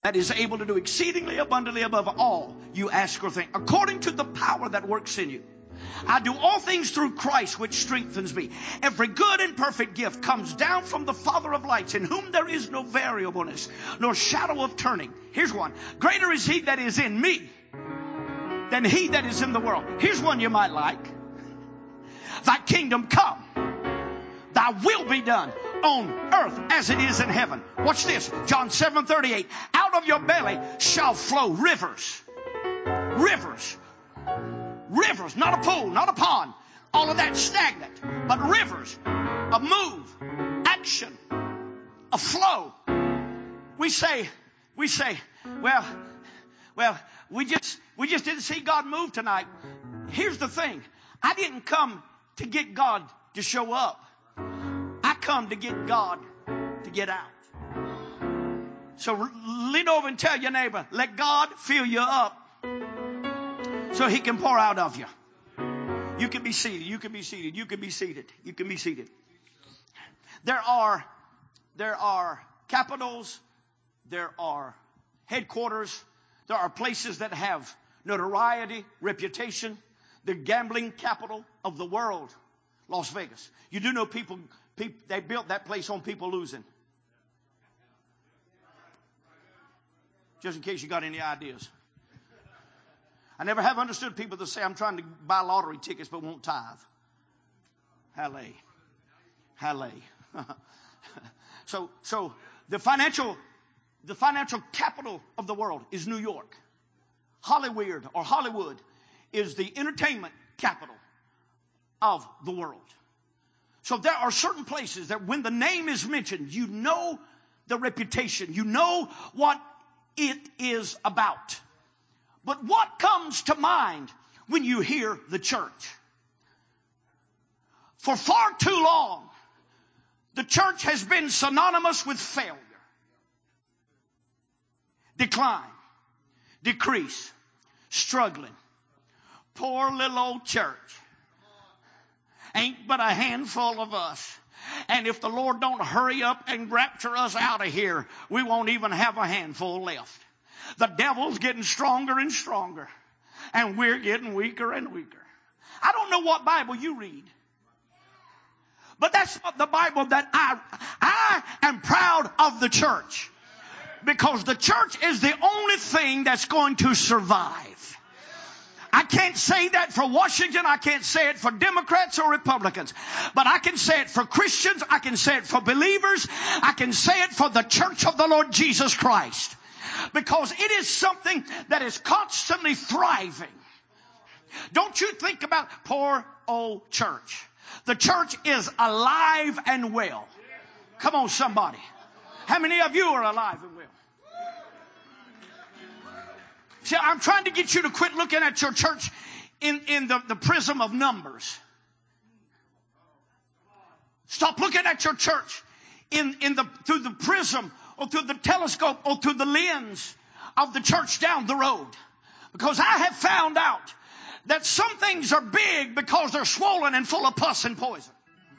that is able to do exceedingly abundantly above all you ask or think, according to the power that works in you. I do all things through Christ, which strengthens me. Every good and perfect gift comes down from the Father of lights, in whom there is no variableness, nor shadow of turning. Here's one. Greater is he that is in me than he that is in the world. Here's one you might like. Thy kingdom come. Thy will be done on earth as it is in heaven. Watch this. John 7:38. Out of your belly shall flow rivers. Rivers. Rivers. Not a pool, not a pond. All of that stagnant. But rivers. A move. Action. A flow. We say, well, we just didn't see God move tonight. Here's the thing. I didn't come to get God to show up. I come to get God to get out. So lean over and tell your neighbor, let God fill you up so he can pour out of you. You can be seated. You can be seated. You can be seated. You can be seated. There are capitals. There are headquarters. There are places that have notoriety, reputation. The gambling capital of the world, Las Vegas. You do know people, they built that place on people losing. Just in case you got any ideas. I never have understood people that say, I'm trying to buy lottery tickets but won't tithe. Hallelujah. So the financial capital of the world is New York. Hollywood is the entertainment capital of the world. So there are certain places that when the name is mentioned, you know the reputation. You know what it is about. But what comes to mind when you hear the church? For far too long, the church has been synonymous with failure, decline, decrease, struggling. Poor little old church. Ain't but a handful of us. And if the Lord don't hurry up and rapture us out of here, we won't even have a handful left. The devil's getting stronger and stronger. And we're getting weaker and weaker. I don't know what Bible you read. But that's not the Bible that I am proud of the church. Because the church is the only thing that's going to survive. I can't say that for Washington. I can't say it for Democrats or Republicans. But I can say it for Christians. I can say it for believers. I can say it for the church of the Lord Jesus Christ. Because it is something that is constantly thriving. Don't you think about poor old church. The church is alive and well. Come on, somebody. How many of you are alive and well? See, I'm trying to get you to quit looking at your church in the prism of numbers. Stop looking at your church through the prism or through the telescope or through the lens of the church down the road. Because I have found out that some things are big because they're swollen and full of pus and poison.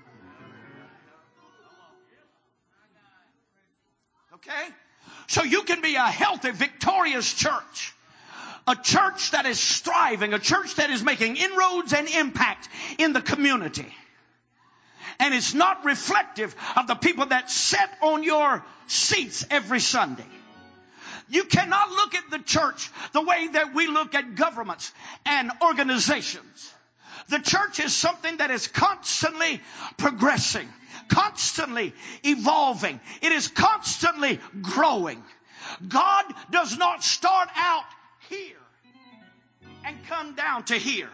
Okay? So you can be a healthy, victorious church. A church that is striving, a church that is making inroads and impact in the community. And it's not reflective of the people that sit on your seats every Sunday. You cannot look at the church the way that we look at governments and organizations. The church is something that is constantly progressing, constantly evolving. It is constantly growing. God does not start out here and come down to here.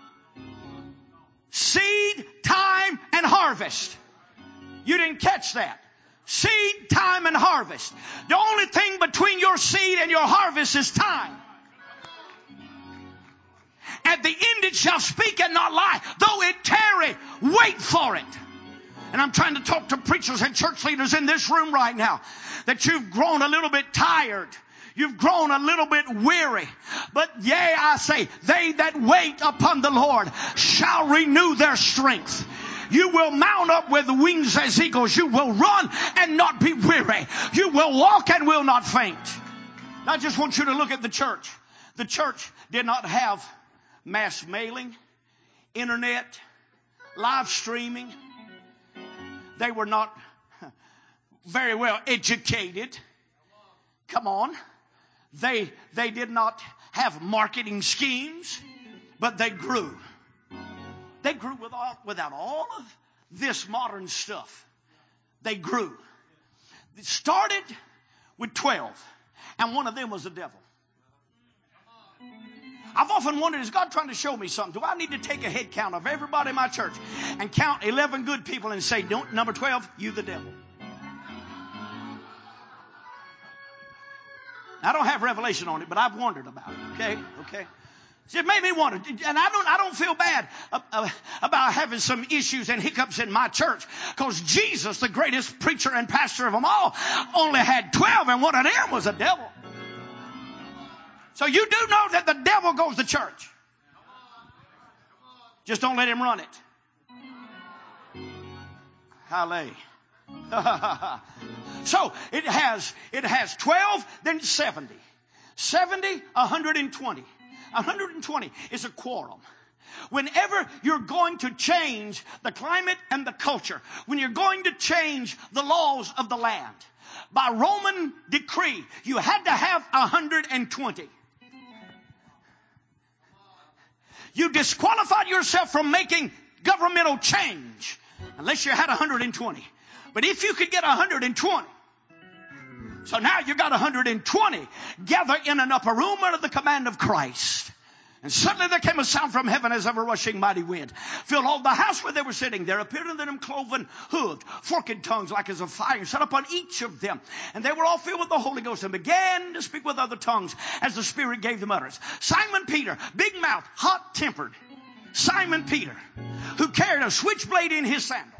Seed, time, and harvest. You didn't catch that. Seed, time, and harvest. The only thing between your seed and your harvest is time. At the end it shall speak and not lie. Though it tarry, wait for it. And I'm trying to talk to preachers and church leaders in this room right now that you've grown a little bit tired. You've grown a little bit weary. But yea, I say, they that wait upon the Lord shall renew their strength. You will mount up with wings as eagles. You will run and not be weary. You will walk and will not faint. I just want you to look at the church. The church did not have mass mailing, internet, live streaming. They were not very well educated. Come on. They did not have marketing schemes, but they grew. They grew without all of this modern stuff. They grew. It started with 12, and one of them was the devil. I've often wondered, is God trying to show me something? Do I need to take a head count of everybody in my church and count 11 good people and say, don't, number 12, you the devil? I don't have revelation on it, but I've wondered about it. Okay. It made me wonder, and I don't feel bad about having some issues and hiccups in my church, because Jesus, the greatest preacher and pastor of them all, only had 12, and one of them was a devil. So you do know that the devil goes to church. Just don't let him run it. Hallelujah. So it has 12, then 70. 70, 120. 120 is a quorum. Whenever you're going to change the climate and the culture, when you're going to change the laws of the land, by Roman decree, you had to have 120. You disqualified yourself from making governmental change unless you had 120. But if you could get 120, so now you got 120 gather in an upper room under the command of Christ. And suddenly there came a sound from heaven as of a rushing mighty wind. Filled all the house where they were sitting. There appeared unto them cloven hooves, forked tongues like as of fire, set upon each of them. And they were all filled with the Holy Ghost and began to speak with other tongues as the Spirit gave them utterance. Simon Peter, big mouth, hot-tempered. Simon Peter, who carried a switchblade in his sandal.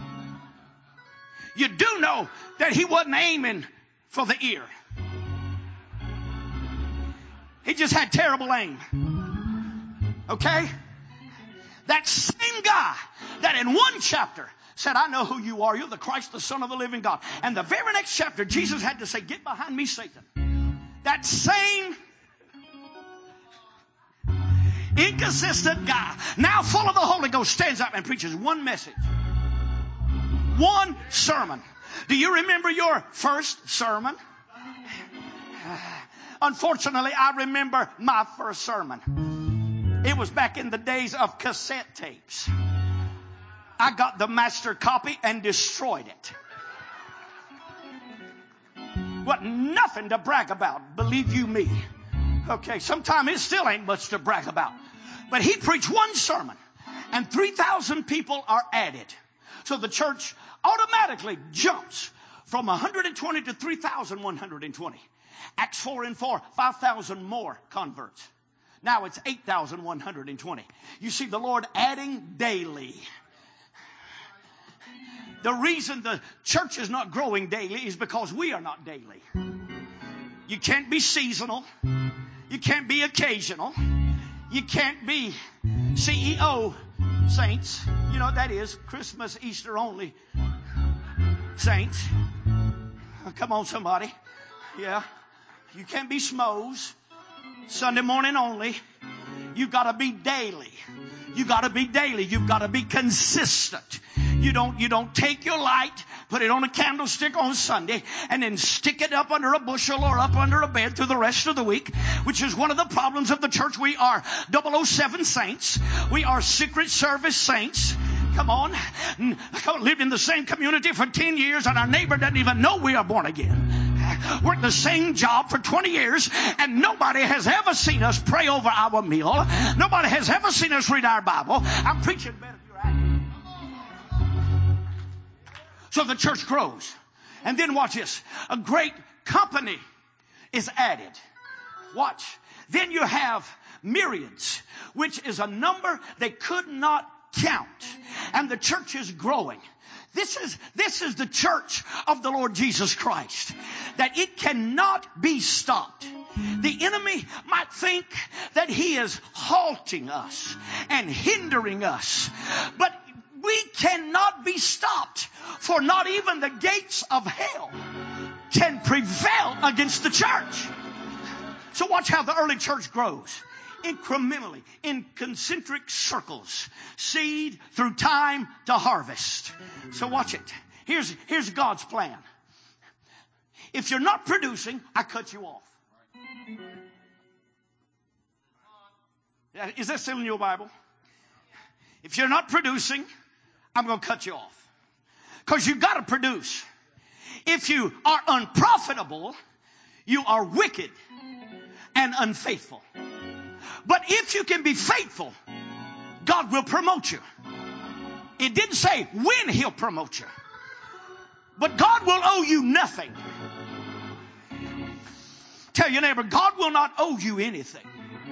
You do know that he wasn't aiming for the ear. He just had terrible aim. Okay? That same guy that in one chapter said, I know who you are. You're the Christ, the Son of the living God. And the very next chapter, Jesus had to say, get behind me, Satan. That same inconsistent guy, now full of the Holy Ghost, stands up and preaches one message. One sermon. Do you remember your first sermon? Unfortunately, I remember my first sermon. It was back in the days of cassette tapes. I got the master copy and destroyed it. Wasn't nothing to brag about, believe you me. Okay, sometimes it still ain't much to brag about. But he preached one sermon, and 3,000 people are added. So the church automatically jumps from 120 to 3,120. Acts 4 and 4, 5,000 more converts. Now it's 8,120. You see the Lord adding daily. The reason the church is not growing daily is because we are not daily. You can't be seasonal. You can't be occasional. You can't be CEO saints. You know what that is? Christmas, Easter only saints. Come on, somebody. Yeah. You can't be schmoes. Sunday morning only. You got to be daily. You got to be daily. You've got to be consistent. You don't take your light, put it on a candlestick on Sunday, and then stick it up under a bushel or up under a bed through the rest of the week, which is one of the problems of the church. We are 007 saints. We are Secret Service saints. Come on. Lived in the same community for 10 years, and our neighbor doesn't even know we are born again. Worked the same job for 20 years, and nobody has ever seen us pray over our meal. Nobody has ever seen us read our Bible. I'm preaching better if you're acting. So the church grows. And then watch this. A great company is added. Watch. Then you have myriads, which is a number they could not count. And the church is growing. This is the church of the Lord Jesus Christ. That it cannot be stopped. The enemy might think that he is halting us and hindering us. But we cannot be stopped. For not even the gates of hell can prevail against the church. So watch how the early church grows. Incrementally, in concentric circles. Seed through time to harvest. So watch it. Here's God's plan. If you're not producing, I cut you off. Is that still in your Bible? If you're not producing, I'm going to cut you off. Because you've got to produce. If you are unprofitable, you are wicked and unfaithful. But if you can be faithful, God will promote you. It didn't say when He'll promote you. But God will owe you nothing. Tell your neighbor, God will not owe you anything.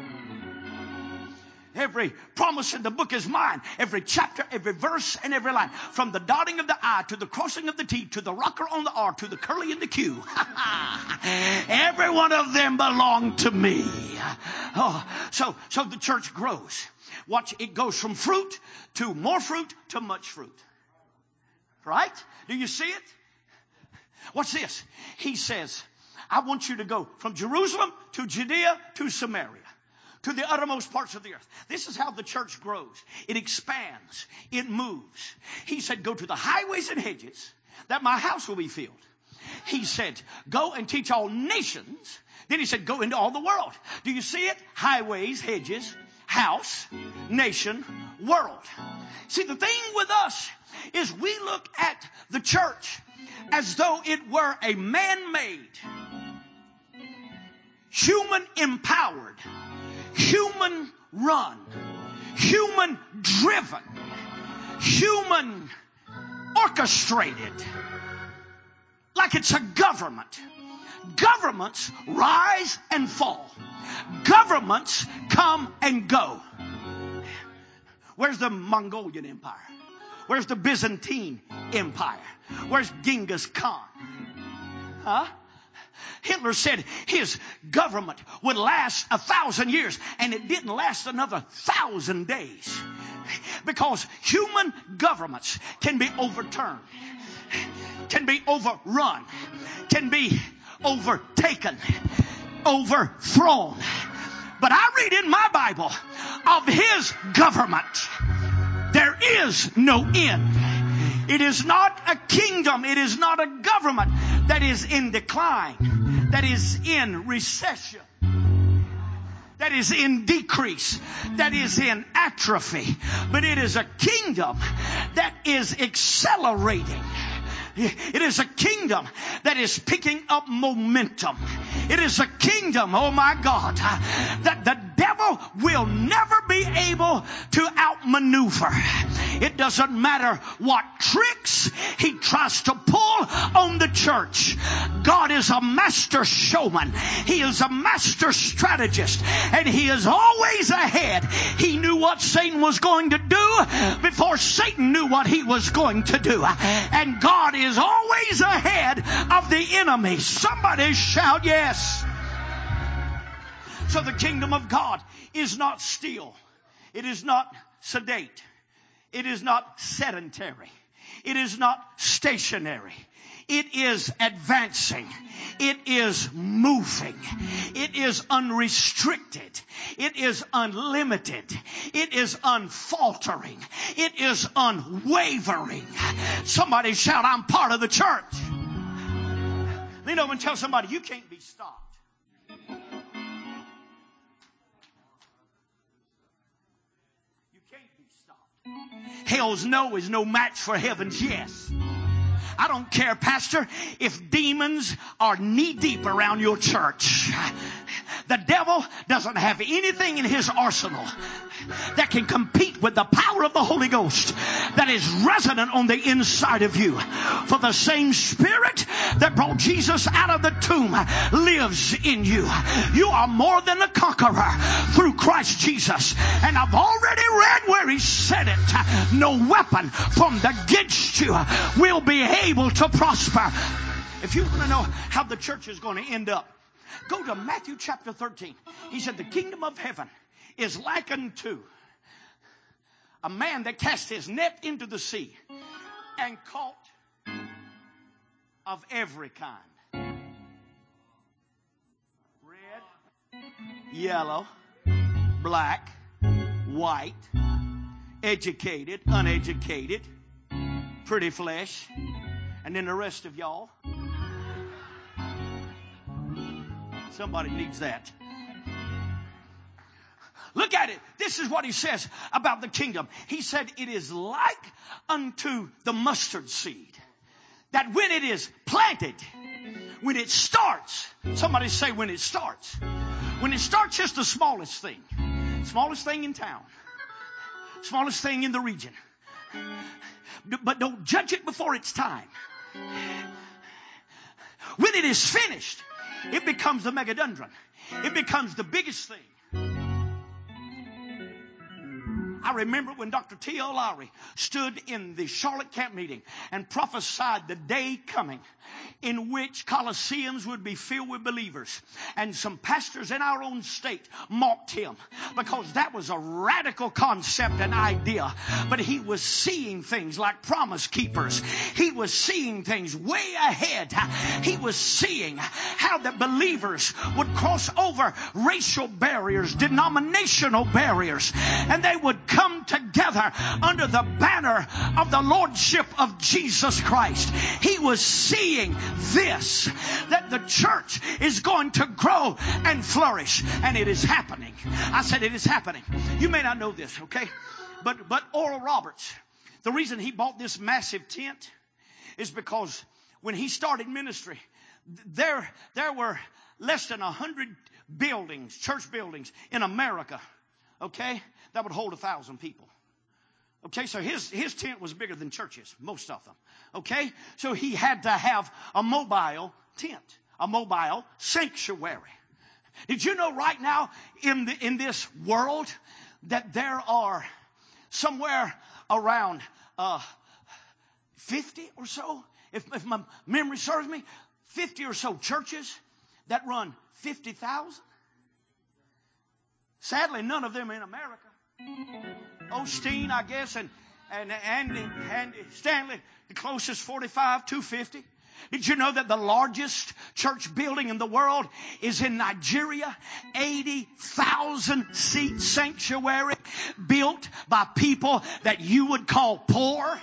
Every promise in the book is mine. Every chapter, every verse, and every line. From the dotting of the I to the crossing of the T to the rocker on the R to the curly in the Q. Every one of them belong to me. Oh, so the church grows. Watch, it goes from fruit to more fruit to much fruit. Right? Do you see it? Watch this. He says, I want you to go from Jerusalem to Judea to Samaria, to the uttermost parts of the earth. This is how the church grows. It expands. It moves. He said, go to the highways and hedges that my house will be filled. He said, go and teach all nations. Then he said, go into all the world. Do you see it? Highways, hedges, house, nation, world. See, the thing with us is we look at the church as though it were a man-made, human-empowered, human-run, human-driven, human-orchestrated, like it's a government. Governments rise and fall. Governments come and go. Where's the Mongolian Empire? Where's the Byzantine Empire? Where's Genghis Khan? Huh? Hitler said his government would last 1,000 years, and it didn't last another 1,000 days. Because human governments can be overturned, can be overrun, can be overtaken, overthrown. But I read in my Bible of His government, there is no end. It is not a kingdom. It is not a government that is in decline, that is in recession, that is in decrease, that is in atrophy. But it is a kingdom that is accelerating. It is a kingdom that is picking up momentum. It is a kingdom, oh my God, that the devil will never be able to outmaneuver. It doesn't matter what tricks he tries to pull on the church. God is a master showman. He is a master strategist, and He is always ahead. He knew what Satan was going to do before Satan knew what he was going to do. And God is always ahead of the enemy. Somebody shout yes. So the kingdom of God is not still. It is not sedate. It is not sedentary. It is not stationary. It is advancing. It is moving. It is unrestricted. It is unlimited. It is unfaltering. It is unwavering. Somebody shout, I'm part of the church. Lean over and tell somebody, you can't be stopped. You can't be stopped. Hell's no is no match for heaven's yes. I don't care, Pastor, if demons are knee deep around your church. The devil doesn't have anything in his arsenal that can compete with the power of the Holy Ghost that is resonant on the inside of you. For the same Spirit that brought Jesus out of the tomb lives in you. You are more than a conqueror through Christ Jesus. And I've already read where He said it. No weapon formed against you will be able to prosper. If you want to know how the church is going to end up, go to Matthew chapter 13. He said the kingdom of heaven is likened to a man that cast his net into the sea and caught of every kind. Red, yellow, black, white, educated, uneducated, pretty flesh, and then the rest of y'all. Somebody needs that. Look at it. This is what he says about the kingdom. He said it is like unto the mustard seed, that when it is planted, when it starts, somebody say when it starts. When it starts, it's the smallest thing. Smallest thing in town. Smallest thing in the region. But don't judge it before it's time. When it is finished, it becomes the megadendron. It becomes the biggest thing. I remember when Dr. T.L. Lowry stood in the Charlotte camp meeting and prophesied the day coming in which coliseums would be filled with believers. And some pastors in our own state mocked him because that was a radical concept and idea. But he was seeing things like promise keepers. He was seeing things way ahead. He was seeing how the believers would cross over racial barriers, denominational barriers, and they would come together under the banner of the Lordship of Jesus Christ. He was seeing this, that the church is going to grow and flourish, and it is happening. I said it is happening. You may not know this, okay? But Oral Roberts, the reason he bought this massive tent is because when he started ministry, there were less than 100 buildings, church buildings in America, okay, that would hold 1,000 people. Okay, so his tent was bigger than churches, most of them. Okay, so he had to have a mobile tent, a mobile sanctuary. Did you know right now in this world that there are somewhere around 50 or so, if my memory serves me, 50 or so churches that run 50,000? Sadly, none of them in America. Osteen, I guess, and Andy Stanley, the closest 45, 250. Did you know that the largest church building in the world is in Nigeria? 80,000 seat sanctuary built by people that you would call poor.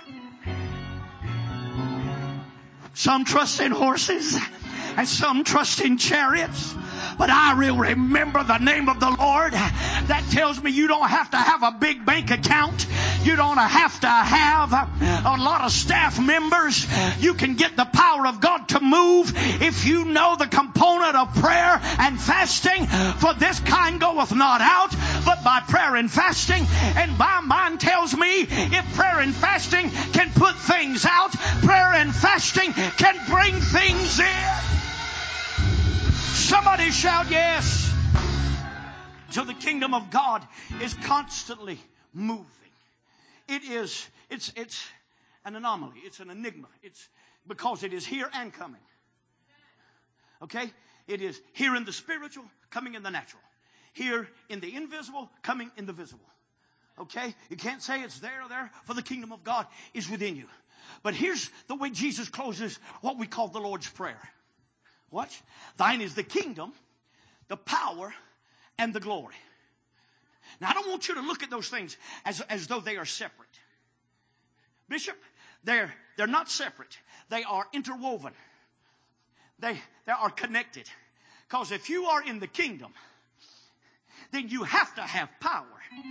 Some trust in horses and some trust in chariots. But I will remember the name of the Lord. That tells me you don't have to have a big bank account. You don't have to have a lot of staff members. You can get the power of God to move if you know the component of prayer and fasting. For this kind goeth not out, but by prayer and fasting. And my mind tells me if prayer and fasting can put things out, prayer and fasting can bring things in. Somebody shout yes. So the kingdom of God is constantly moving. It's an anomaly. It's an enigma. It's because it is here and coming. Okay? It is here in the spiritual, coming in the natural. Here in the invisible, coming in the visible. Okay? You can't say it's there or there, for the kingdom of God is within you. But here's the way Jesus closes what we call the Lord's Prayer. What? Thine is the kingdom, the power, and the glory. Now, I don't want you to look at those things as though they are separate. Bishop, they're not separate. They are interwoven. They are connected. Because if you are in the kingdom, then you have to have power.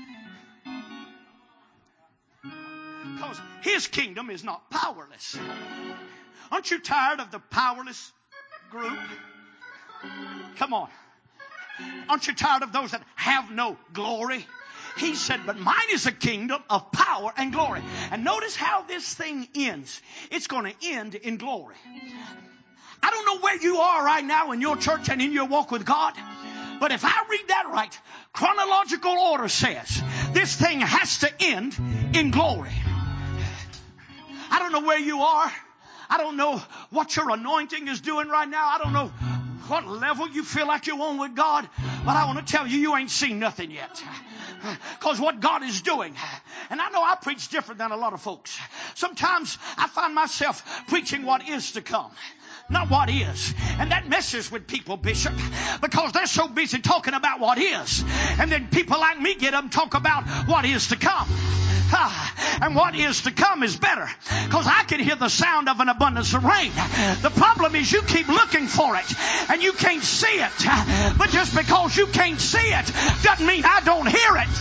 Because his kingdom is not powerless. Aren't you tired of the powerless group? Come on. Aren't you tired of those that have no glory? He said, but mine is a kingdom of power and glory. And notice how this thing ends. It's going to end in glory. I don't know where you are right now in your church and in your walk with God. But if I read that right, chronological order says this thing has to end in glory. I don't know where you are. I don't know what your anointing is doing right now. I don't know what level you feel like you're on with God. But I want to tell you, you ain't seen nothing yet. Because what God is doing, and I know I preach different than a lot of folks. Sometimes I find myself preaching what is to come. not what is. And that messes with people, Bishop, because they're so busy talking about what is. And then people like me get up and talk about what is to come. And what is to come is better, because I can hear the sound of an abundance of rain. The problem is you keep looking for it and you can't see it. But just because you can't see it doesn't mean I don't hear it.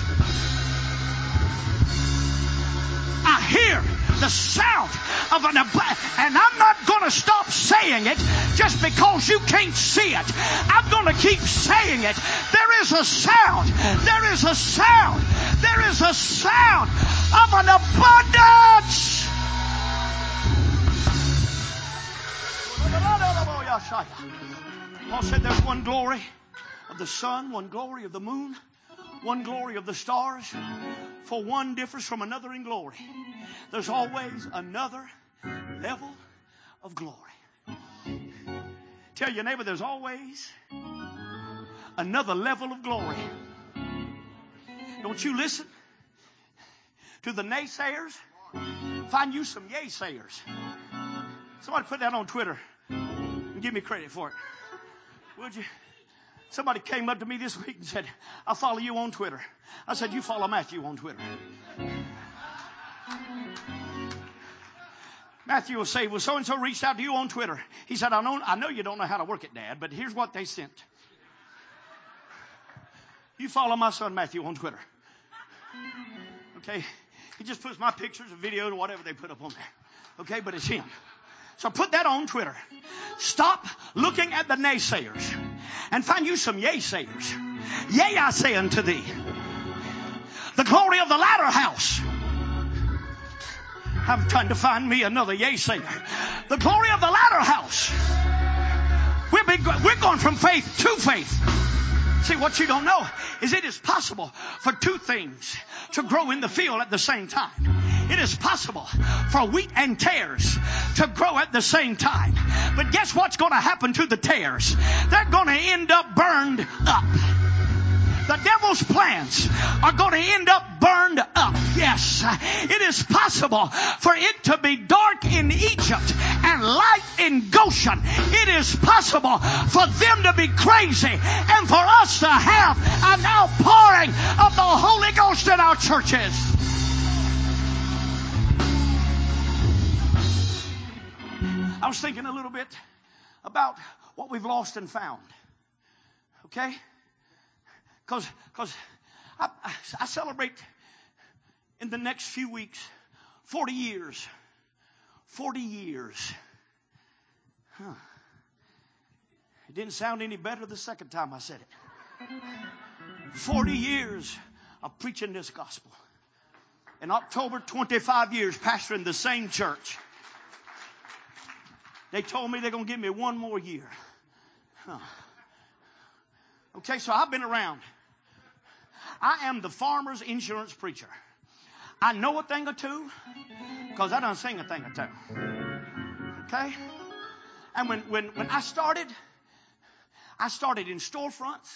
I hear the sound of an abundance, and I'm not going to stop saying it just because you can't see it. I'm going to keep saying it. There is a sound. There is a sound. There is a sound of an abundance. Paul said there's one glory of the sun, one glory of the moon, one glory of the stars, for one differs from another in glory. There's always another level of glory. Tell your neighbor, there's always another level of glory. Don't you listen to the naysayers. Find you some yay-sayers. Somebody put that on Twitter and give me credit for it. Would you? Somebody came up to me this week and said, I follow you on Twitter. I said, you follow Matthew on Twitter. Matthew will say, well, so-and-so reached out to you on Twitter. He said, I know you don't know how to work it, Dad, but here's what they sent. You follow my son Matthew on Twitter. Okay? He just puts my pictures and videos or whatever they put up on there. Okay? But it's him. So put that on Twitter. Stop looking at the naysayers and find you some yay-sayers. Yea, I say unto thee, the glory of the latter house. I'm trying to find me another yay-sayer. The glory of the latter house. We're going from faith to faith. See, what you don't know is it is possible for two things to grow in the field at the same time. It is possible for wheat and tares to grow at the same time. But guess what's going to happen to the tares? They're going to end up burned up. The devil's plans are going to end up burned up. Yes, it is possible for it to be dark in Egypt and light in Goshen. It is possible for them to be crazy and for us to have an outpouring of the Holy Ghost in our churches. I was thinking a little bit about what we've lost and found. Okay? Because I celebrate in the next few weeks 40 years. 40 years. Huh. It didn't sound any better the second time I said it. 40 years of preaching this gospel. In October, 25 years pastoring the same church. They told me they're going to give me one more year. Huh. Okay, so I've been around. I am the farmer's insurance preacher. I know a thing or two because I done sing a thing or two. Okay? And when I started in storefronts.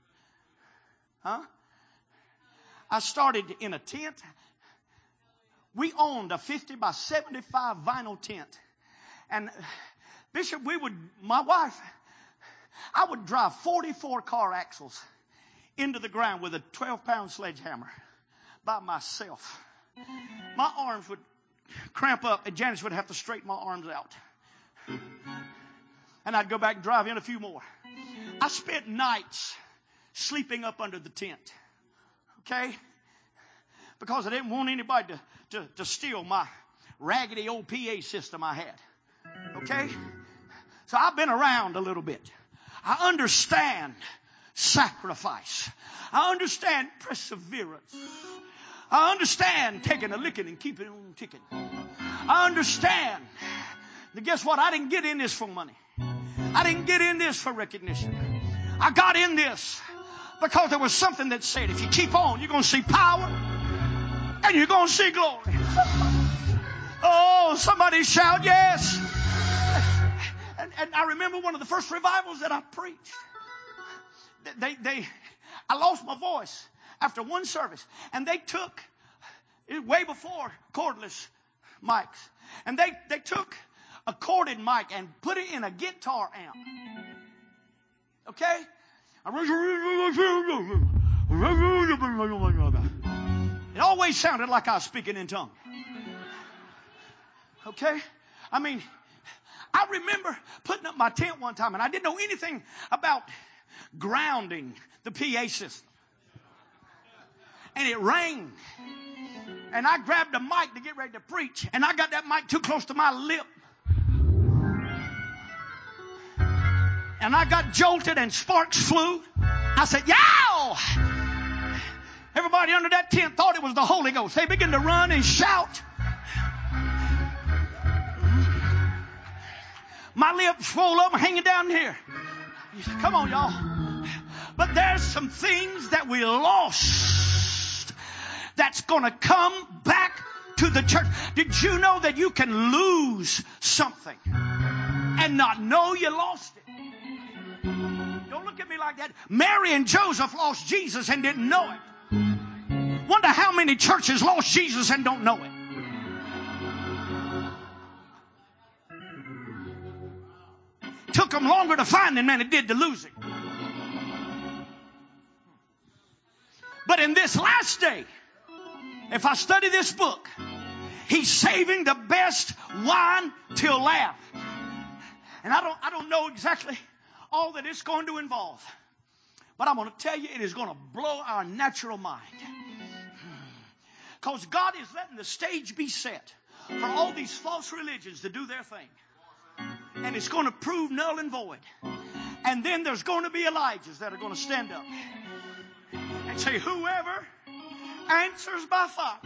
I started in a tent. We owned a 50 by 75 vinyl tent. And Bishop, my wife, I would drive 44 car axles into the ground with a 12-pound sledgehammer by myself. My arms would cramp up and Janice would have to straighten my arms out. And I'd go back and drive in a few more. I spent nights sleeping up under the tent. Okay? Because I didn't want anybody to steal my raggedy old PA system I had. Okay? So I've been around a little bit. I understand sacrifice. I understand perseverance. I understand taking a licking and keeping on ticking. I understand. But guess what? I didn't get in this for money. I didn't get in this for recognition. I got in this because there was something that said, if you keep on, you're going to see power and you're going to see glory. Oh, somebody shout yes. And I remember one of the first revivals that I preached. I lost my voice after one service. And they took, way before cordless mics. And they took a corded mic and put it in a guitar amp. Okay? It always sounded like I was speaking in tongues. Okay? I mean, I remember putting up my tent one time and I didn't know anything about grounding the PA system. And it rained. And I grabbed a mic to get ready to preach. And I got that mic too close to my lip. And I got jolted and sparks flew. I said, yow! Everybody under that tent thought it was the Holy Ghost. They began to run and shout. My lips swole up hanging down here. Come on, y'all. But there's some things that we lost that's going to come back to the church. Did you know that you can lose something and not know you lost it? Don't look at me like that. Mary and Joseph lost Jesus and didn't know it. Wonder how many churches lost Jesus and don't know it. Took them longer to find him than it did to lose him. But in this last day, if I study this book, he's saving the best wine till last. And I don't know exactly all that it's going to involve. But I'm going to tell you, it is going to blow our natural mind. Because God is letting the stage be set for all these false religions to do their thing. And it's going to prove null and void. And then there's going to be Elijahs that are going to stand up and say, whoever answers by fire,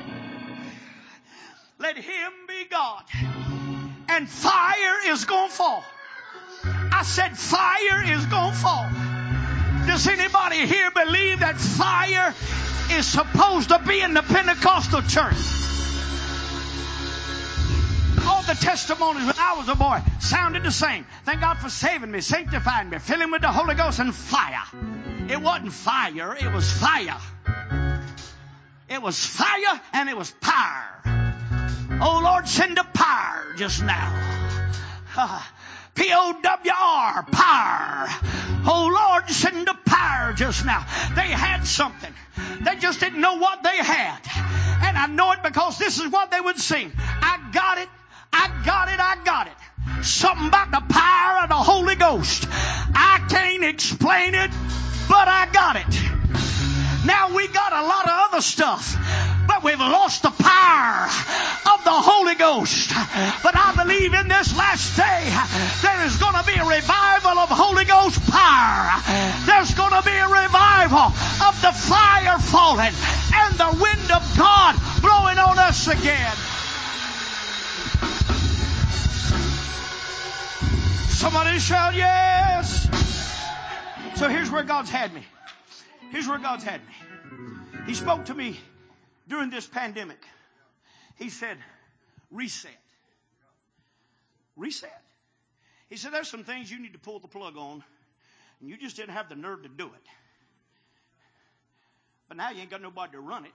let him be God. And fire is going to fall. I said fire is going to fall. Does anybody here believe that fire is supposed to be in the Pentecostal church? All the testimonies when I was a boy sounded the same. Thank God for saving me, sanctifying me, filling with the Holy Ghost and fire. It wasn't fire, it was fire. It was fire and it was power. Oh Lord, send a power just now. P-O-W-R, power. Oh Lord, send a power just now. They had something. They just didn't know what they had. And I know it because this is what they would sing. I got it. I got it. I got it. Something about the power of the Holy Ghost. I can't explain it, but I got it. Now we got a lot of other stuff, but we've lost the power of the Holy Ghost. But I believe in this last day, there is going to be a revival of Holy Ghost power. There's going to be a revival of the fire falling and the wind of God blowing on us again. Somebody shout yes. So here's where God's had me. Here's where God's had me. He spoke to me during this pandemic. He said, reset. Reset. He said, there's some things you need to pull the plug on, and you just didn't have the nerve to do it. But now you ain't got nobody to run it.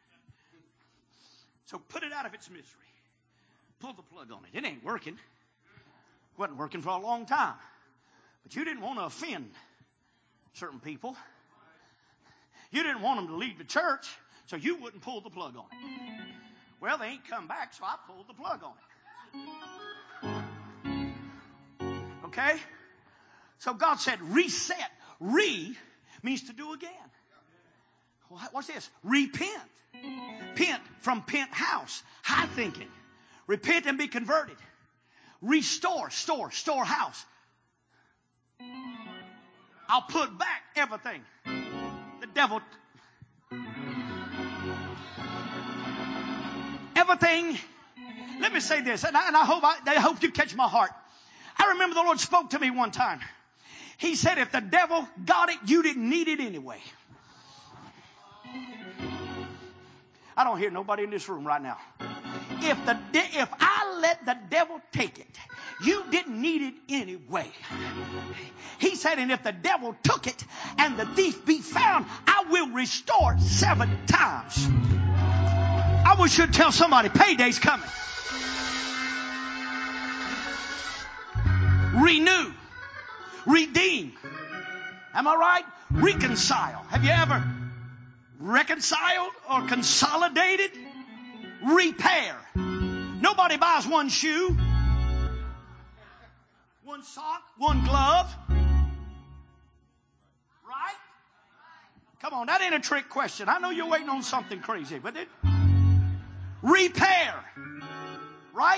So put it out of its misery. Pull the plug on it. It ain't working. It wasn't working for a long time. But you didn't want to offend certain people. You didn't want them to leave the church, so you wouldn't pull the plug on it. Well, they ain't come back, so I pulled the plug on it. Okay? So God said reset. Re means to do again. What's this? Repent. Pent from penthouse. High thinking. Repent and be converted. Restore. Storehouse. I'll put back everything. The devil. Everything. Let me say this, and I hope you catch my heart. I remember the Lord spoke to me one time. He said, if the devil got it, you didn't need it anyway. I don't hear nobody in this room right now. If I let the devil take it, you didn't need it anyway. He said, and if the devil took it and the thief be found, I will restore 7 times. I wish you'd tell somebody, payday's coming. renew, redeem. Am I right? Reconcile. Have you ever reconciled or consolidated? Repair. Nobody buys one shoe, one sock, one glove. Right? Come on, that ain't a trick question. I know you're waiting on something crazy, but it repair. Right?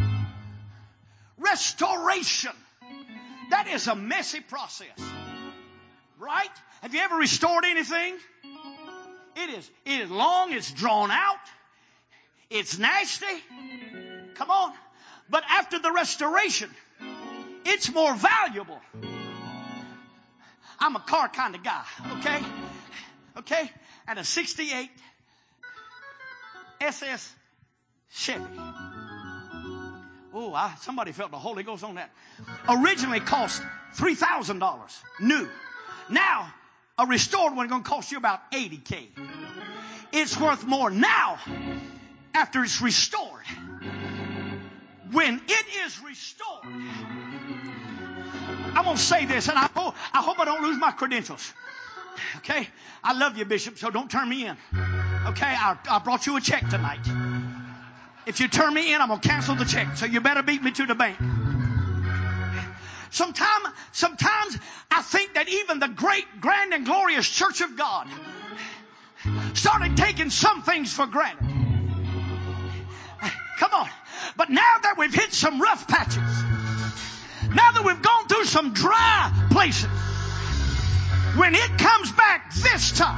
Restoration. That is a messy process. Right? Have you ever restored anything? It is long, it's drawn out, it's nasty. Come on. But after the restoration, it's more valuable. I'm a car kind of guy, okay? Okay? And a 68 SS Chevy. Oh, somebody felt the Holy Ghost on that. Originally cost $3,000 new. Now, a restored one is going to cost you about $80,000. It's worth more now after it's restored. When it is restored, I'm going to say this, and I hope I don't lose my credentials. Okay? I love you, Bishop, so don't turn me in. Okay? I brought you a check tonight. If you turn me in, I'm going to cancel the check, so you better beat me to the bank. Sometimes I think that even the great, grand, and glorious Church of God started taking some things for granted. Come on. But now that we've hit some rough patches, now that we've gone through some dry places, when it comes back this time,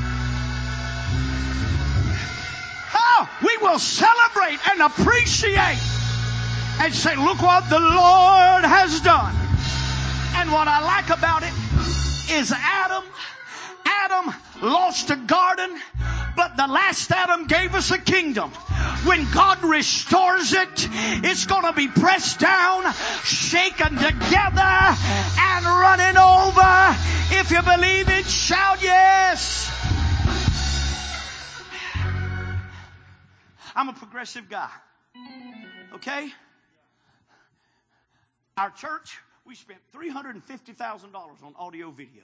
we will celebrate and appreciate and say, look what the Lord has done. And what I like about it is Adam lost a garden, but the last Adam gave us a kingdom. When God restores it, it's going to be pressed down, shaken together, and running over. If you believe it, shout yes. I'm a progressive guy. Okay? Our church, we spent $350,000 on audio video.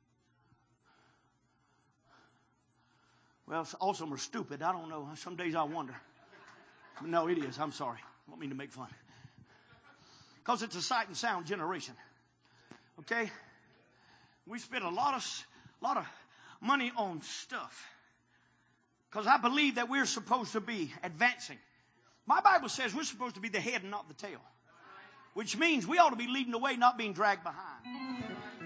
Well, all of them are stupid. I don't know. Some days I wonder. No, it is. I'm sorry. I don't mean to make fun. Because it's a sight and sound generation. Okay? We spent a lot of money on stuff. Because I believe that we're supposed to be advancing. My Bible says we're supposed to be the head and not the tail. Which means we ought to be leading the way, not being dragged behind.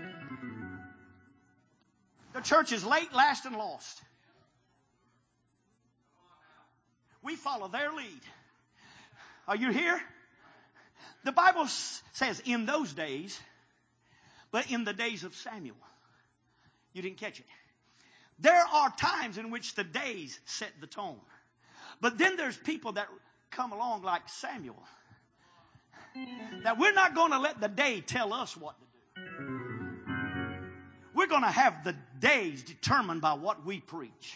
The church is late, last, and lost. We follow their lead. Are you here? The Bible says in those days, but in the days of Samuel. You didn't catch it. There are times in which the days set the tone. But then there's people that come along like Samuel. That we're not going to let the day tell us what to do. We're going to have the days determined by what we preach.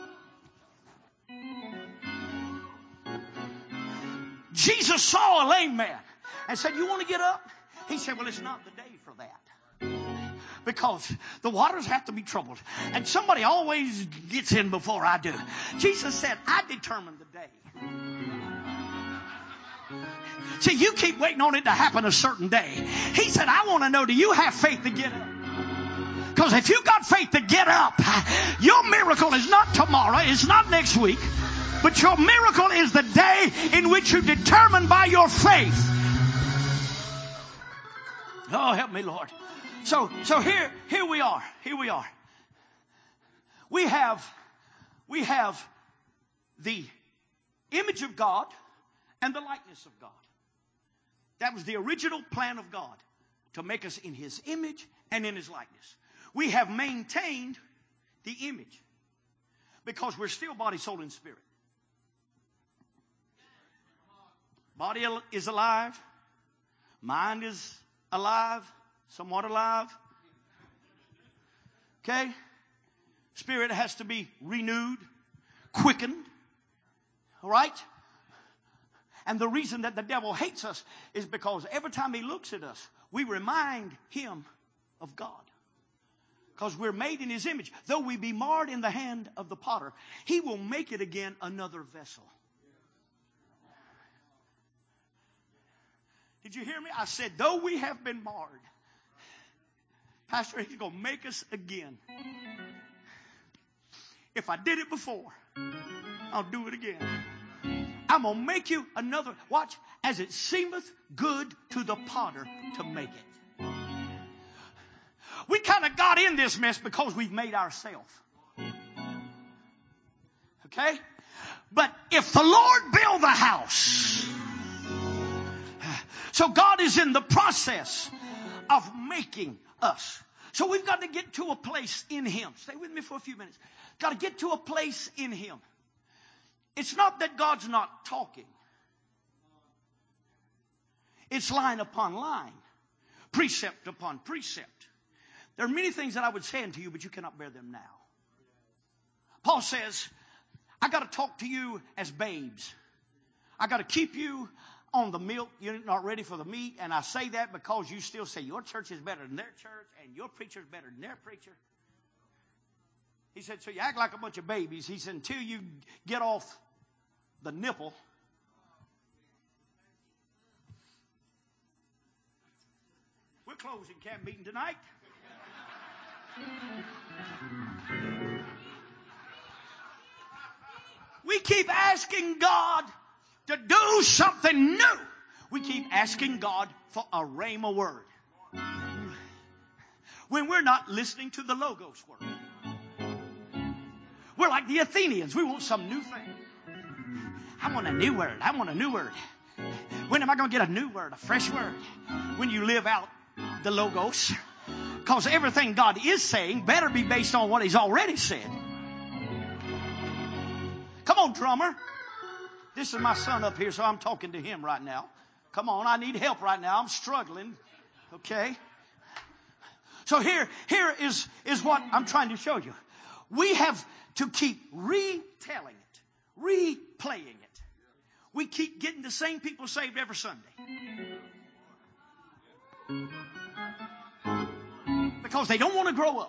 Jesus saw a lame man and said, you want to get up? He said, well, it's not the day for that. Because the waters have to be troubled. And somebody always gets in before I do. Jesus said, I determine the day. See, you keep waiting on it to happen a certain day. He said, I want to know, do you have faith to get up? Because if you got faith to get up, your miracle is not tomorrow, it's not next week, but your miracle is the day in which you determine by your faith. Oh, help me, Lord. So here we are. Here we are. We have the image of God and the likeness of God. That was the original plan of God, to make us in His image and in His likeness. We have maintained the image because we're still body, soul, and spirit. Body is alive. Mind is alive. Somewhat alive. Okay? Spirit has to be renewed, quickened. All right? And the reason that the devil hates us is because every time he looks at us, we remind Him of God. Because we're made in His image. Though we be marred in the hand of the potter, He will make it again another vessel. Did you hear me? I said, though we have been marred, Pastor, He's going to make us again. If I did it before, I'll do it again. I'm going to make you another. Watch. As it seemeth good to the potter to make it. We kind of got in this mess because we've made ourselves. Okay? But if the Lord build the house, so God is in the process of making us. So we've got to get to a place in Him. Stay with me for a few minutes. Got to get to a place in Him. It's not that God's not talking. It's line upon line. Precept upon precept. There are many things that I would say unto you, but you cannot bear them now. Paul says, I got to talk to you as babes. I got to keep you on the milk. You're not ready for the meat. And I say that because you still say your church is better than their church and your preacher is better than their preacher. He said, so you act like a bunch of babies. He said, until you get off the nipple. We're closing camp meeting tonight. We keep asking God to do something new. We keep asking God for a rhema word. When we're not listening to the Logos word. We're like the Athenians. We want some new thing. I want a new word. I want a new word. When am I going to get a new word, a fresh word? When you live out the Logos. Because everything God is saying better be based on what He's already said. Come on, drummer. This is my son up here, so I'm talking to him right now. Come on, I need help right now. I'm struggling. Okay? So here is what I'm trying to show you. We have to keep retelling it, replaying it. We keep getting the same people saved every Sunday. Because they don't want to grow up.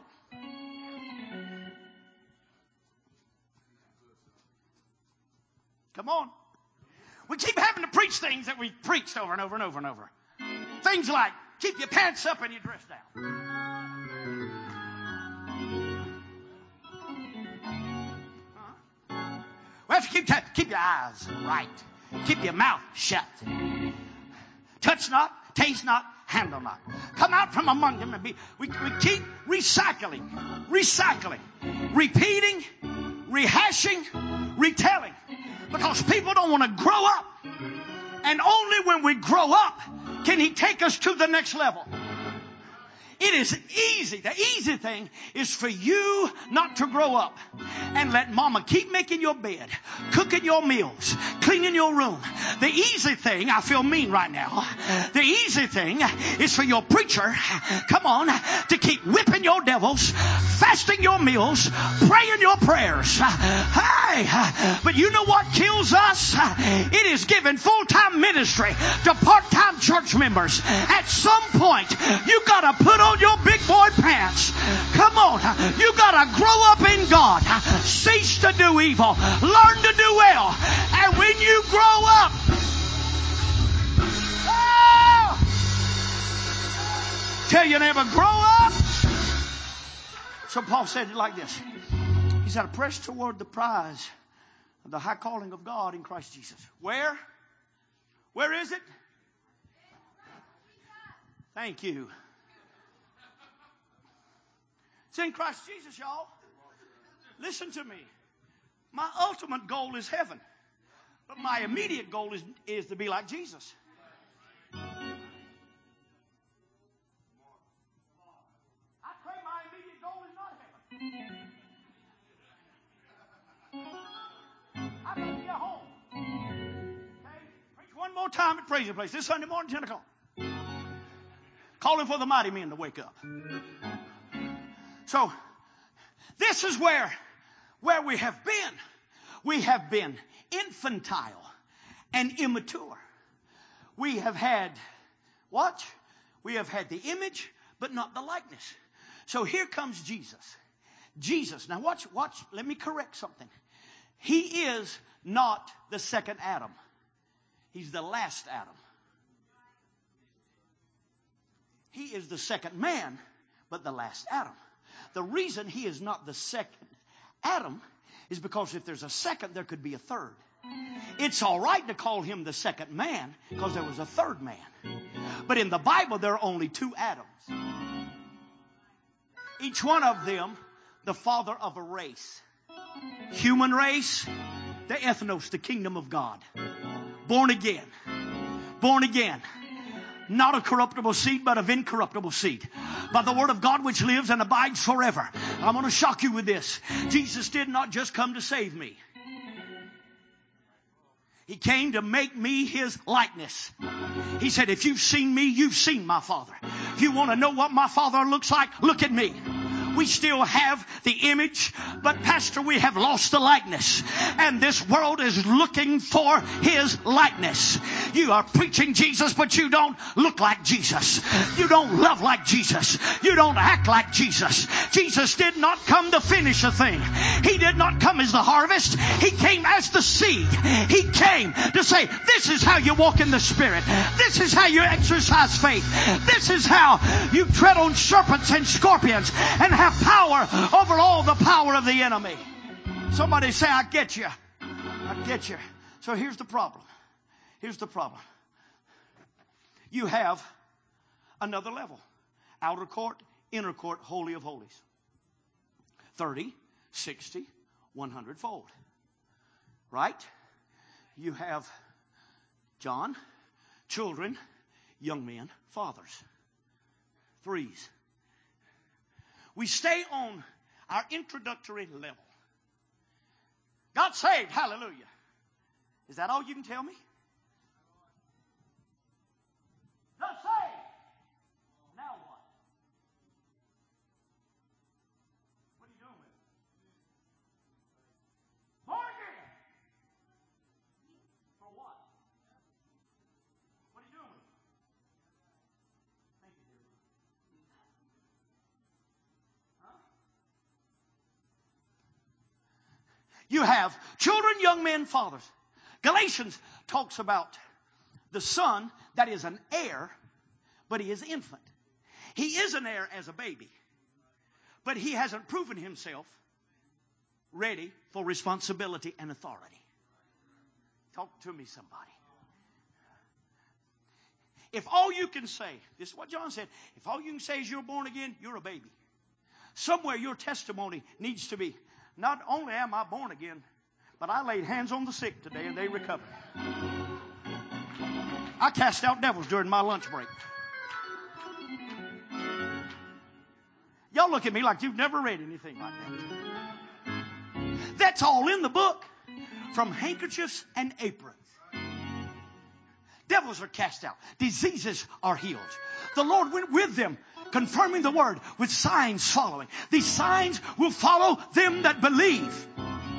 Come on. We keep having to preach things that we've preached over and over and over and over. Things like, keep your pants up and your dress down. We have to keep your eyes right. Keep your mouth shut. Touch not, taste not, handle not. Come out from among them and be. We keep recycling, repeating, rehashing, retelling. Because people don't want to grow up. And only when we grow up can He take us to the next level. It is easy. The easy thing is for you not to grow up and let mama keep making your bed, cooking your meals, cleaning your room. The easy thing, I feel mean right now. The easy thing is for your preacher, come on, to keep whipping your devils, fasting your meals, praying your prayers. Hey, but you know what kills us? It is giving full-time ministry to part-time church members. At some point, you got to put on your big boy pants. Come on. You got to grow up in God. Cease to do evil. Learn to do well. And when you grow up, tell your neighbor, grow up. So Paul said it like this. He said, press toward the prize of the high calling of God in Christ Jesus. Where? Where is it? Thank you. It's in Christ Jesus, y'all. Listen to me. My ultimate goal is heaven. But my immediate goal is to be like Jesus. I pray my immediate goal is not heaven. I got to be at home. Okay? Preach one more time at Praise Your Place this Sunday morning, 10 o'clock. Calling for the mighty men to wake up. So, this is where we have been. We have been infantile and immature. We have had, watch, We have had the image, but not the likeness. So here comes Jesus. Jesus. Now watch. Let me correct something. He is not the second Adam. He's the last Adam. He is the second man, but the last Adam. The reason he is not the second Adam is because if there's a second, there could be a third. It's all right to call him the second man because there was a third man. But in the Bible, there are only two Adams. Each one of them, the father of a race. Human race, the ethnos, the kingdom of God. Born again. Born again. Not a corruptible seed, but of incorruptible seed. By the word of God which lives and abides forever. I'm going to shock you with this. Jesus did not just come to save me. He came to make me His likeness. He said, if you've seen me, you've seen my Father. If you want to know what my Father looks like, look at me. We still have the image, but Pastor, we have lost the likeness. And this world is looking for His likeness. You are preaching Jesus, but you don't look like Jesus. You don't love like Jesus. You don't act like Jesus. Jesus did not come to finish a thing. He did not come as the harvest. He came as the seed. He came to say, this is how you walk in the Spirit. This is how you exercise faith. This is how you tread on serpents and scorpions and have power over all the power of the enemy. Somebody say, I get you. I get you. So here's the problem. Here's the problem. You have another level. Outer court, inner court, holy of holies. 30, 60, 100 fold. Right? You have John, children, young men, fathers. Threes. We stay on our introductory level. Got saved. Hallelujah. Is that all you can tell me? Got saved. Now what? What are you doing with it? Born again. For what? What are you doing with it? Thank you, dear. You have children, young men, fathers. Galatians talks about the son that is an heir, but he is infant. He is an heir as a baby, but he hasn't proven himself ready for responsibility and authority. Talk to me, somebody. If all you can say, this is what John said, if all you can say is you're born again, you're a baby. Somewhere your testimony needs to be, not only am I born again, but I laid hands on the sick today and they recovered. I cast out devils during my lunch break. Y'all look at me like you've never read anything like that. That's all in the book. From handkerchiefs and aprons. Devils are cast out. Diseases are healed. The Lord went with them, confirming the word with signs following. These signs will follow them that believe.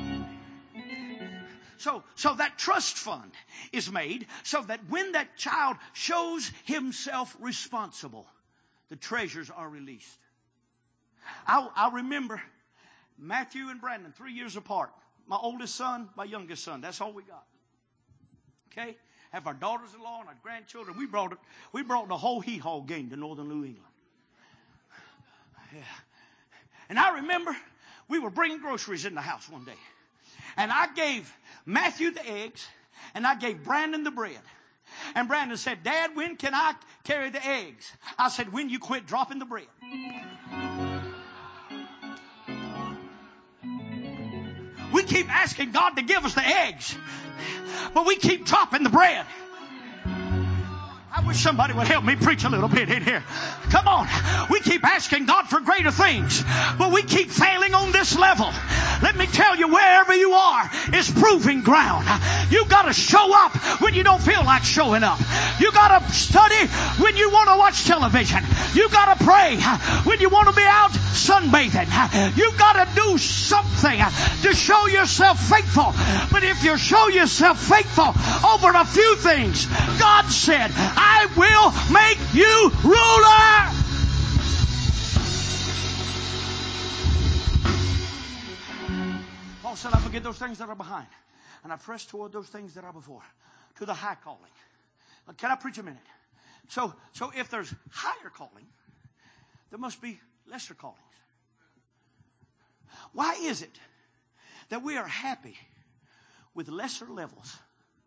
So that trust fund is made so that when that child shows himself responsible, the treasures are released. I remember Matthew and Brandon, 3 years apart. My oldest son, my youngest son. That's all we got. Okay? Have our daughters-in-law and our grandchildren. We brought the whole hee-haw gang to northern New England. Yeah. And I remember we were bringing groceries in the house one day. And I gave Matthew the eggs, and I gave Brandon the bread. And Brandon said, Dad, when can I carry the eggs? I said, when you quit dropping the bread. We keep asking God to give us the eggs, but we keep dropping the bread. I wish somebody would help me preach a little bit in here. Come on. We keep asking God for greater things, but we keep failing on this level. Let me tell you, wherever you are is proving ground. You got to show up when you don't feel like showing up. You got to study when you want to watch television. You got to pray when you want to be out sunbathing. You've got to do something to show yourself faithful. But if you show yourself faithful over a few things, God said, I will make you ruler. Paul said, I forget those things that are behind, and I press toward those things that are before, to the high calling. Now, can I preach a minute? So if there's higher calling, there must be lesser callings. Why is it that we are happy with lesser levels?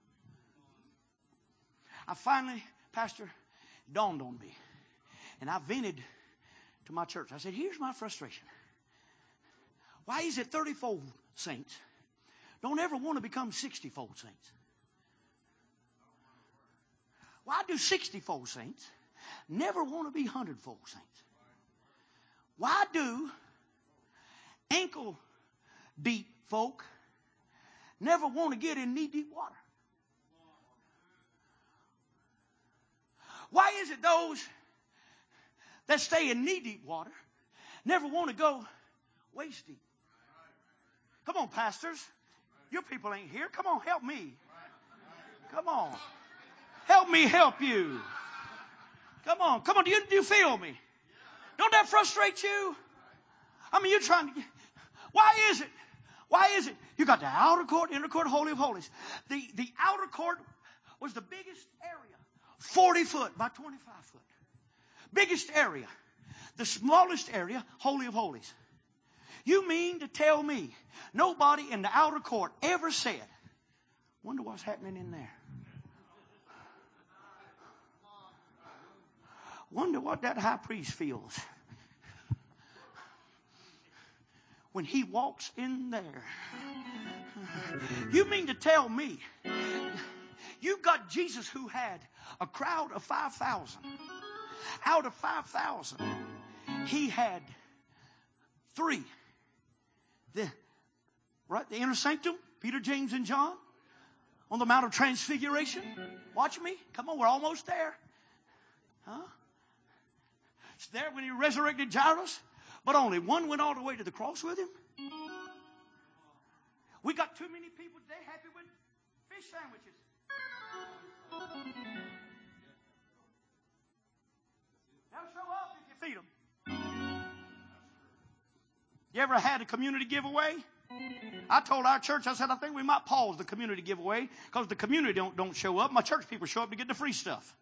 I finally, Pastor, dawned on me, and I vented to my church. I said, here's my frustration. Why is it 30-fold saints don't ever want to become 60-fold saints? Why do 60-fold saints never want to be 100-fold saints? Why do ankle-deep folk never want to get in knee-deep water? Why is it those that stay in knee-deep water never want to go waist-deep? Come on, pastors. Your people ain't here. Come on, help me. Come on. Help me help you. Come on. Come on. Do you feel me? Don't that frustrate you? I mean, you're trying to... Why is it? Why is it? You got the outer court, inner court, holy of holies. The outer court was the biggest area. 40 foot by 25 foot. Biggest area. The smallest area, holy of holies. You mean to tell me nobody in the outer court ever said, wonder what's happening in there? Wonder what that high priest feels when he walks in there. You mean to tell me you've got Jesus who had a crowd of 5,000. Out of 5,000, he had 3. The inner sanctum, Peter, James, and John, on the Mount of Transfiguration. Watch me. Come on, we're almost there. Huh? It's there when he resurrected Jairus, but only one went all the way to the cross with him. We got too many people today happy with fish sandwiches. They'll show up if you feed them. You ever had a community giveaway? I told our church, I said, I think we might pause the community giveaway because the community don't show up. My church people show up to get the free stuff.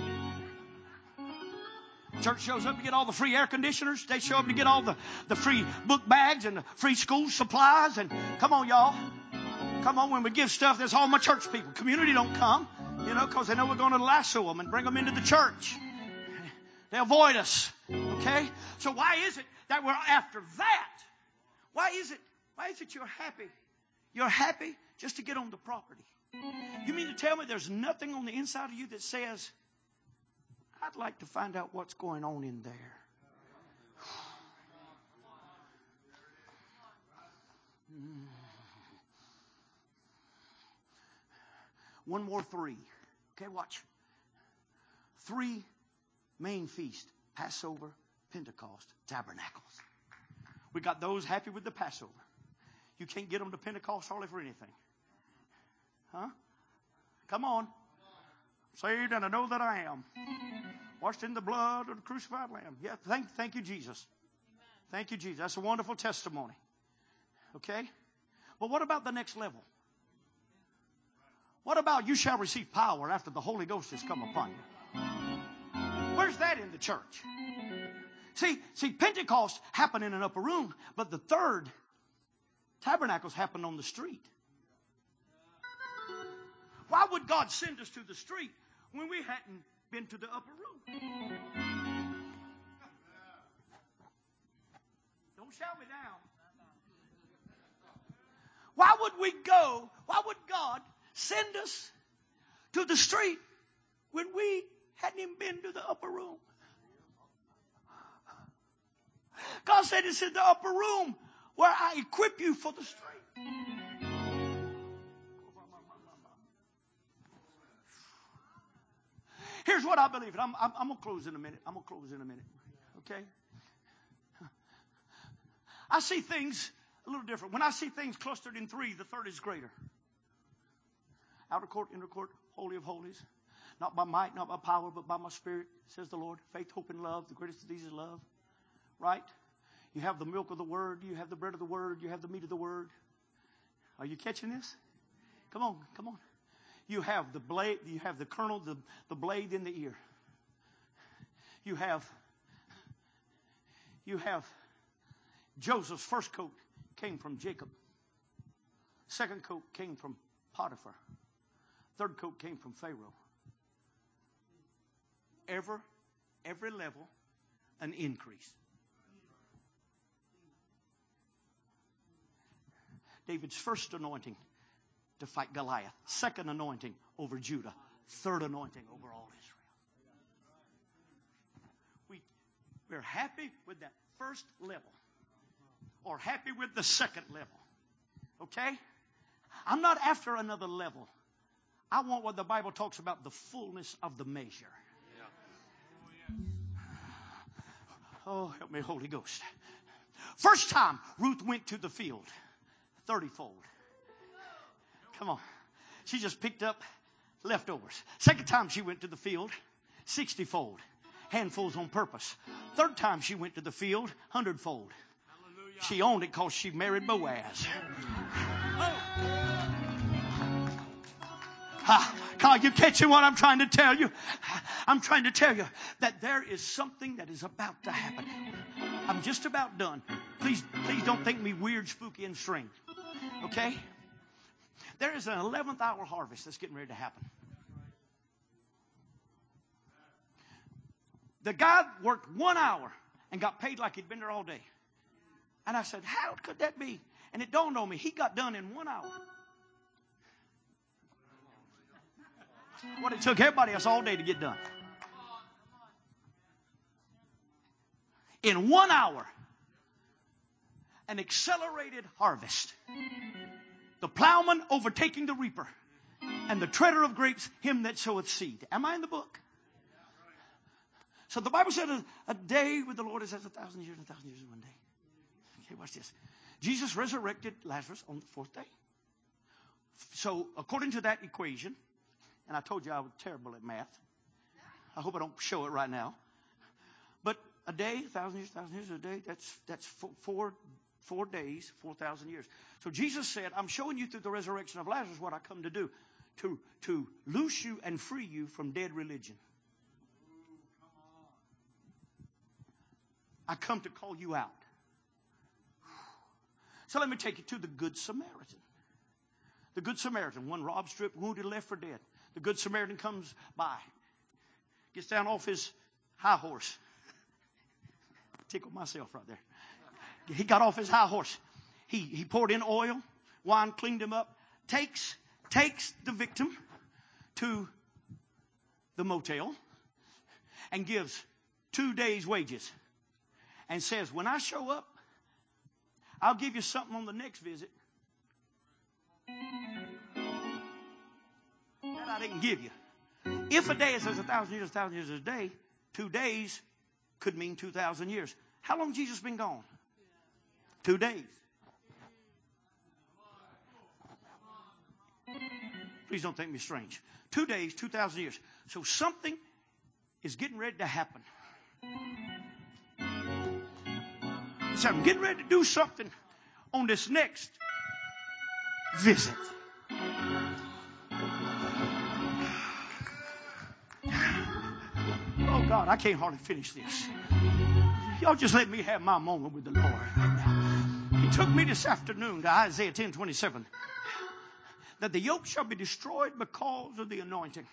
Church shows up to get all the free air conditioners. They show up to get all the free book bags and the free school supplies. And come on, y'all. Come on, when we give stuff, that's all my church people. Community don't come, because they know we're going to lasso them and bring them into the church. They avoid us. Okay? So why is it that we're after that? Why is it you're happy? You're happy just to get on the property. You mean to tell me there's nothing on the inside of you that says, I'd like to find out what's going on in there. One more 3. Okay, watch. 3 main feasts: Passover, Pentecost, Tabernacles. We got those happy with the Passover. You can't get them to Pentecost hardly for anything. Huh? Come on. Saved and I know that I am. Washed in the blood of the crucified Lamb. Yeah, thank you, Jesus. Thank you, Jesus. That's a wonderful testimony. Okay? But what about the next level? What about you shall receive power after the Holy Ghost has come upon you? Where's that in the church? See, Pentecost happened in an upper room, but the third tabernacles happened on the street. Why would God send us to the street when we hadn't been to the upper room? Don't shout me down. Why would we go? Why would God send us to the street when we hadn't even been to the upper room? God said it's in the upper room where I equip you for the street. Here's what I believe. I'm going to close in a minute. Okay? I see things a little different. When I see things clustered in three, the third is greater. Outer court, inner court, holy of holies. Not by might, not by power, but by my spirit, says the Lord. Faith, hope, and love. The greatest of these is love. Right? You have the milk of the word. You have the bread of the word. You have the meat of the word. Are you catching this? Come on, come on. You have the blade, you have the kernel, the blade in the ear. You have Joseph's first coat came from Jacob. Second coat came from Potiphar. Third coat came from Pharaoh. Every level, an increase. David's first anointing to fight Goliath. Second anointing over Judah. Third anointing over all Israel. We're happy with that first level. Or happy with the second level. Okay? I'm not after another level. I want what the Bible talks about, the fullness of the measure. Oh, help me, Holy Ghost. First time Ruth went to the field, 30-fold. Come on. She just picked up leftovers. Second time she went to the field, 60-fold. Handfuls on purpose. Third time she went to the field, 100-fold. She owned it because she married Boaz. Are you catching what I'm trying to tell you? I'm trying to tell you that there is something that is about to happen. I'm just about done. Please don't think me weird, spooky, and strange. Okay? There is an 11th hour harvest that's getting ready to happen. The guy worked 1 hour and got paid like he'd been there all day. And I said, how could that be? And it dawned on me, he got done in 1 hour. What it took everybody else all day to get done. In 1 hour, an accelerated harvest. The plowman overtaking the reaper, and the treader of grapes, him that soweth seed. Am I in the book? So the Bible said a day with the Lord is as 1,000 years, and 1,000 years is one day. Okay, watch this. Jesus resurrected Lazarus on the fourth day. So according to that equation, and I told you I was terrible at math. I hope I don't show it right now. But a day, 1,000 years a day, that's 4 days, 4,000 years. So Jesus said, I'm showing you through the resurrection of Lazarus what I come to do. To loose you and free you from dead religion. I come to call you out. So let me take you to the Good Samaritan. The Good Samaritan, one robbed, stripped, wounded, left for dead. The Good Samaritan comes by, gets down off his high horse. Tickled myself right there. He got off his high horse. He poured in oil, wine, cleaned him up, takes the victim to the motel and gives 2 days' wages and says, when I show up, I'll give you something on the next visit that I didn't give you. If a day is as 1,000 years, 1,000 years is a day, 2 days could mean 2,000 years. How long has Jesus been gone? 2 days. Please don't think me strange. 2 days, 2,000 years. So something is getting ready to happen. So I'm getting ready to do something on this next visit. Oh God, I can't hardly finish this. Y'all just let me have my moment with the Lord right now. He took me this afternoon to Isaiah 10:27. That the yoke shall be destroyed because of the anointing.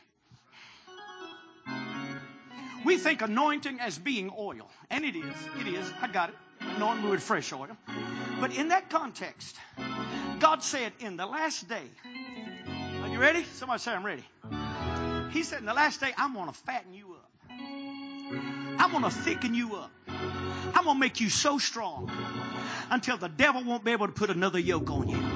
We think anointing as being oil. And it is. It is. I got it. Anoint me with fresh oil. But in that context, God said in the last day. Are you ready? Somebody say I'm ready. He said in the last day, I'm going to fatten you up. I'm going to thicken you up. I'm going to make you so strong until the devil won't be able to put another yoke on you.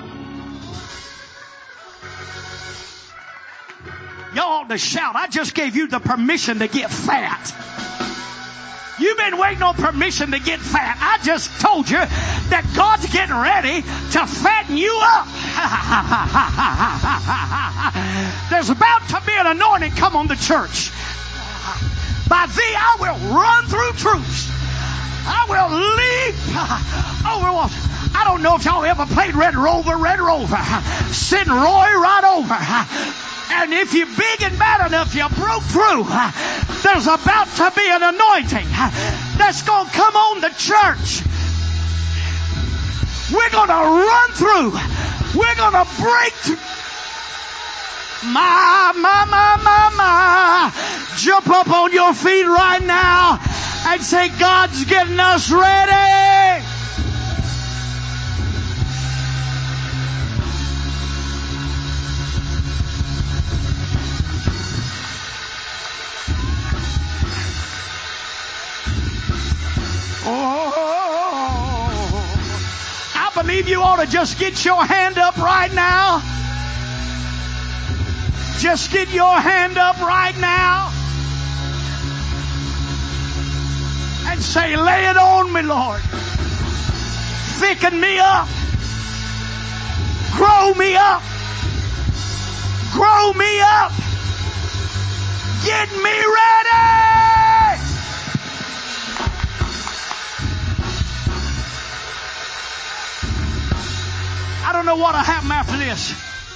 Y'all ought to shout, I just gave you the permission to get fat. You've been waiting on permission to get fat. I just told you that God's getting ready to fatten you up. There's about to be an anointing come on the church. By thee I will run through troops. I will leap over walls. I don't know if y'all ever played Red Rover. Send Roy right over. And if you're big and bad enough, you broke through. There's about to be an anointing that's going to come on the church. We're going to run through. We're going to break through. My. Jump up on your feet right now and say, God's getting us ready. I believe you ought to just get your hand up right now. Just get your hand up right now and say, lay it on me, Lord. Thicken me up. Grow me up. Grow me up. Get me ready. I don't know what'll happen after this.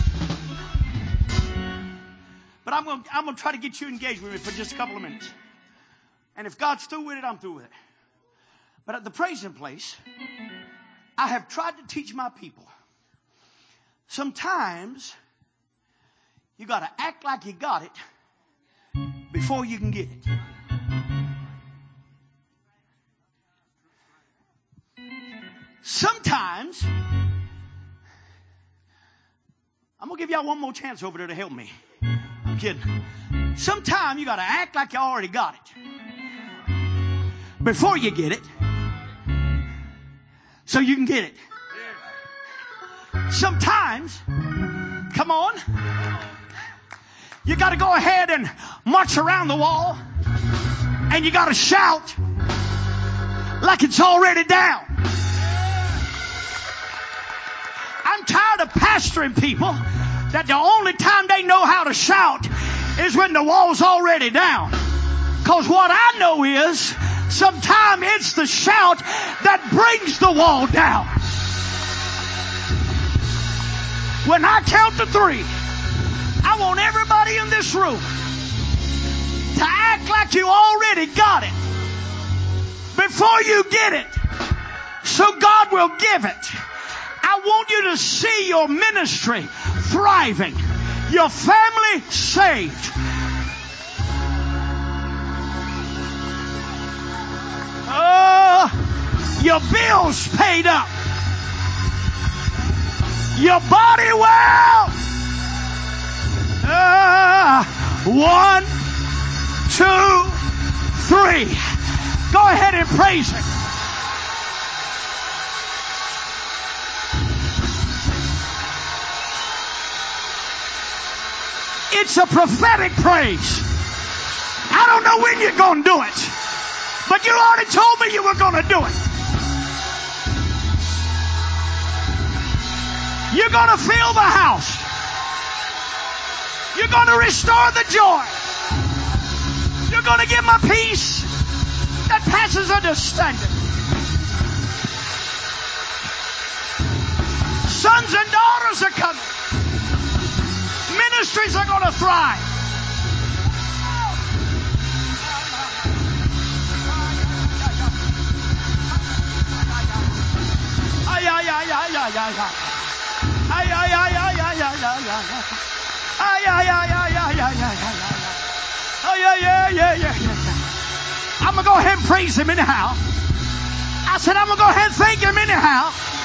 But I'm going to try to get you engaged with me for just a couple of minutes. And if God's through with it, I'm through with it. But at the praising place, I have tried to teach my people. Sometimes you got to act like you got it before you can get it. Sometimes, I'm going to give y'all one more chance over there to help me. I'm kidding. Sometimes you got to act like you already got it before you get it, so you can get it. Sometimes, come on, you got to go ahead and march around the wall, and you got to shout like it's already down. I'm tired of pastoring people that the only time they know how to shout is when the wall's already down. Because what I know is sometimes it's the shout that brings the wall down. When I count to 3, I want everybody in this room to act like you already got it before you get it, so God will give it. I want you to see your ministry thriving, your family saved. Your bills paid up. Your body well. 1, 2, 3. Go ahead and praise Him. It's a prophetic praise. I don't know when you're going to do it, but you already told me you were going to do it. You're going to fill the house. You're going to restore the joy. You're going to give my peace that passes understanding. Sons and daughters are coming. Ministries are going to thrive. I'm going to go ahead and praise Him anyhow. I said I'm going to go ahead and thank Him anyhow.